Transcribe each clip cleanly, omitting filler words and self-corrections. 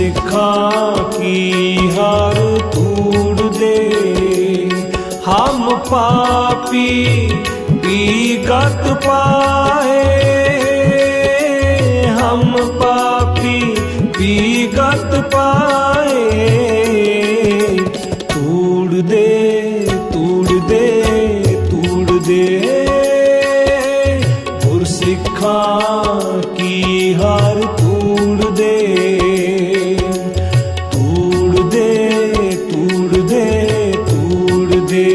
गुरसिखां की हार तूड़ दे। हम पापी विगत पाए, हम पापी विगत पाए। तूड़ दे, तूड़ दे, तूड़ दे गुरसिखां की हार तूड़ दे। तूड़ दे, तूड़ दे, तूड़ दे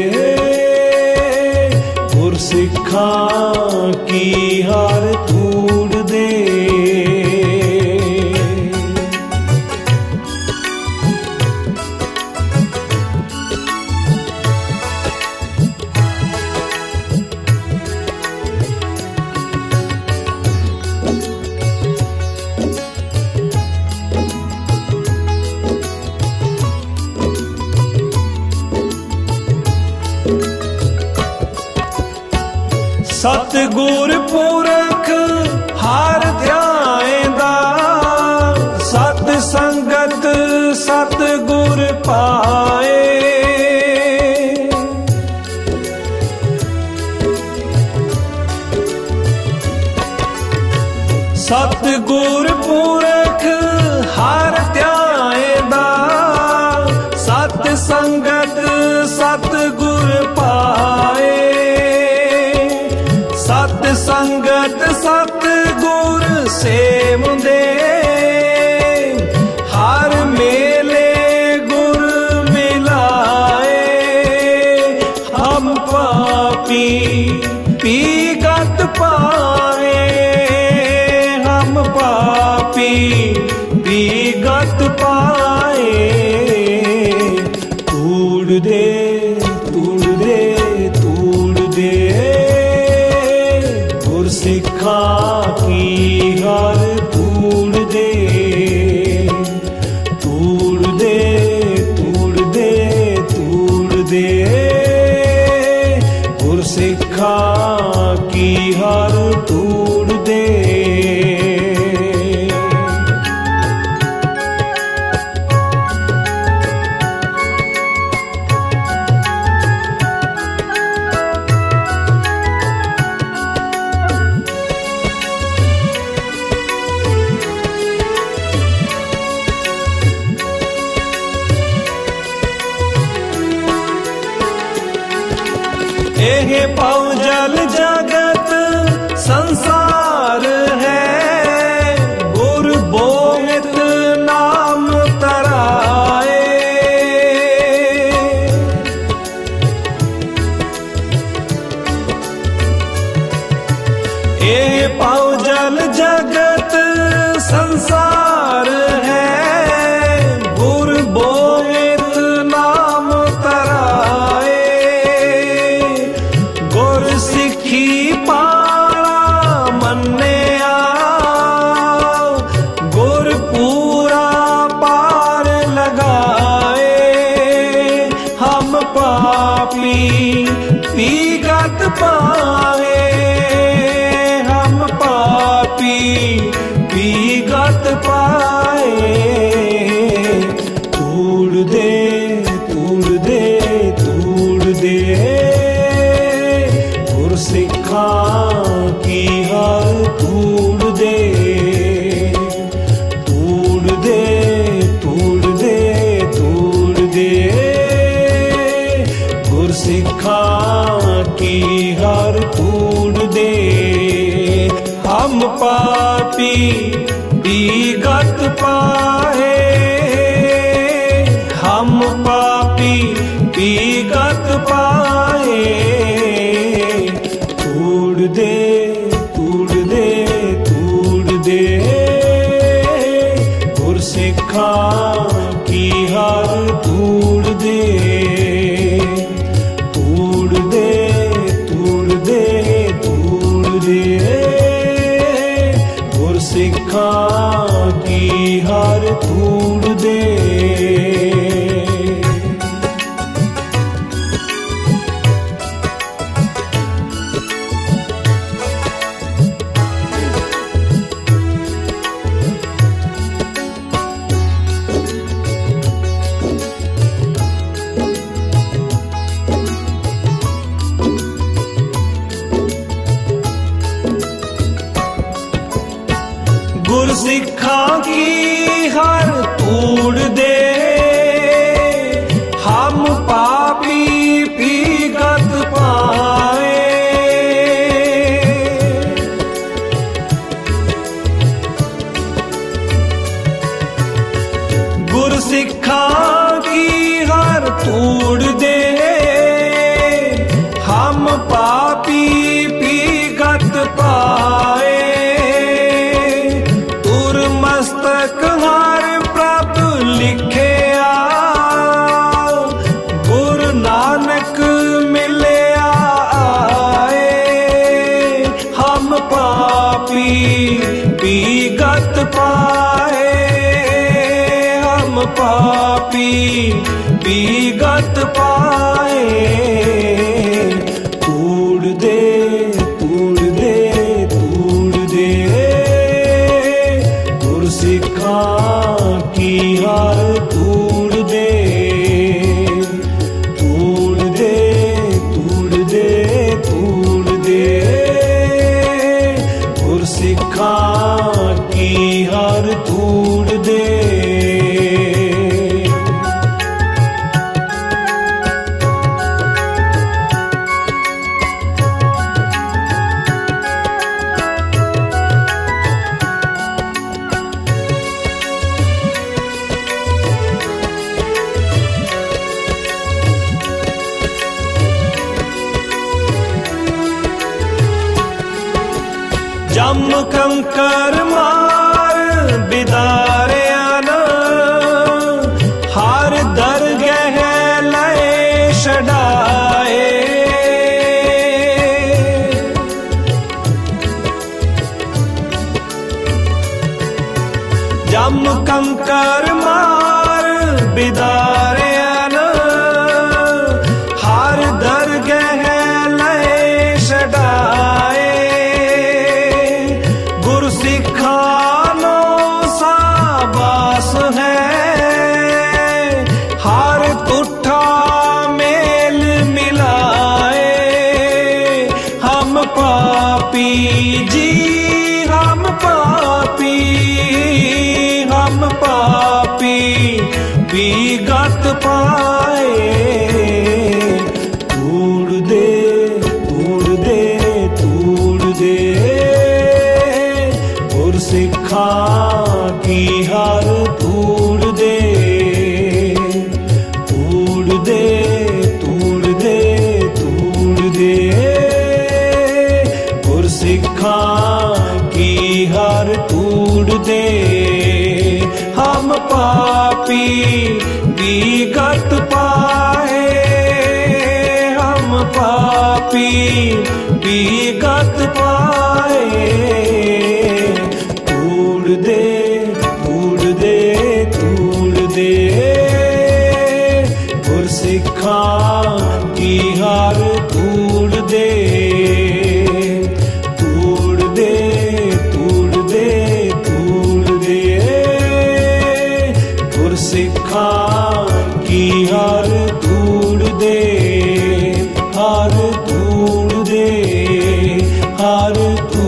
गुरसिखां की हार तूड़ दे। सतगुर पुरख हर ध्याएंदा, सत संगत सतगुर पाए। सतगुर पुरख हर ध्याएंदा, सत संगत सतगुर पाए। सत संगत सतगुर सेवंदे, हर मेले गुर मिलाए। हम पापी विगत पाए, हम पापी विगत पाए। तूड़ दे, तूड़ दे, तूड़ दे गुरसिखां की हार तूड़ दे। तूड़ दे, तूड़ दे, तूड़ दे गुरसिखां की हार तूड़ दे। एह पौजल जगत संसार है, गुर बोमित नाम तराए। एह पौजल जगत संसार है, गुर बोमित नाम तराए। सिखी पाला मन्निया, गुर पूरा पार लगाए। हम पापी विगत पाए, हम पापी विगत पाए। तूड़ दे, तूड़ दे, तूड़ दे गुरसिखां की हार तूड़ दे। तूड़ दे, तूड़ दे, तूड़ दे गुरसिखां की हार तूड़ दे। हम पापी विगत पाए, हम पापी विगत पाए। तूड़ दे, तूड़ दे, तूड़ दे गुरसिखां की हार तूड़ दे। तूड़ दे, तूड़ दे, तूड़ दे गुरसिखां की हार तूड़ दे। की हर तूड़ दे, हम पापी पीगत पाए। गुर सिखा की हर तूड़ दे, हम पापी पीगत पाए। तुर मस्तक हर प्रभु लिखे आ, गुरु नानक मिले आए। हम पापी पीगत पाए, हम पापी पीगत पाए। तूड़ दे तूड़ दे तूड़ दे, गुर सिखा की हर तूड़ दे। तूड़ दे तूड़ दे तूड़ दे, गुर सिखा की हर तूड़ दे। जम कंकर मार बिदारिया न, हर दरगह लय छड़ाए। जम कंकर मार बिदारिया न, हर दरगह लय छड़ाए। सिखानो साबास है, हर तुठा मेल मिलाए। हम पापी जी हम पापी, हम पापी पीगत पाए। तूड़ दे तूड़ दे तूड़ दे, सिखा की हर तूड़ दे। तूड़ दे तूड़ दे तूड़ दे, गुर सिखा की हर तूड़ दे। हम पापी पीगत पाए, हम पापी पीगत पाए। तूड़ दे तूड़ दे तूड़ दे, गुर सिखा की हर तूड़ दे। तूड़ दे तूड़ दे तूड़ दे, गुर सिखा की हर तूड़ दे। हर तूड़ दे हर